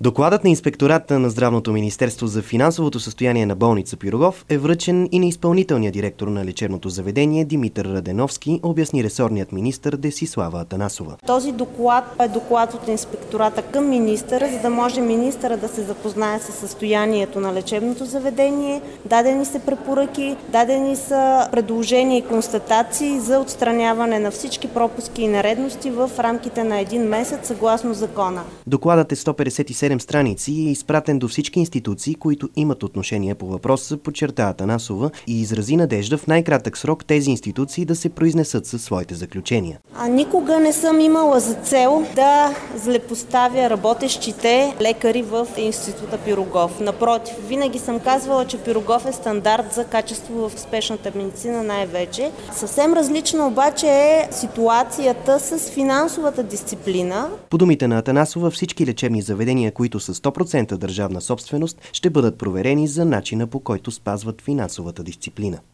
Докладът на Инспектората на Здравното министерство за финансовото състояние на болница Пирогов е връчен и на изпълнителния директор на лечебното заведение Димитър Раденовски, обясни ресорният министър Десислава Атанасова. Този доклад е доклад от Инспектората към министъра, за да може министъра да се запознае с състоянието на лечебното заведение. Дадени са препоръки, дадени са предложения и констатации за отстраняване на всички пропуски и нередности в рамките на един месец съгласно закона. Докладът е 157 страници и е изпратен до всички институции, които имат отношение по въпроса, подчерта Атанасова и изрази надежда в най-кратък срок тези институции да се произнесат със своите заключения. Никога не съм имала за цел да злепоставя работещите лекари в Института Пирогов. Напротив, винаги съм казвала, че Пирогов е стандарт за качество в спешната медицина най-вече. Съвсем различна обаче е ситуацията с финансовата дисциплина. По думите на Атанасова, всички лечебни заведения, които са 100% държавна собственост, ще бъдат проверени за начина, по който спазват финансовата дисциплина.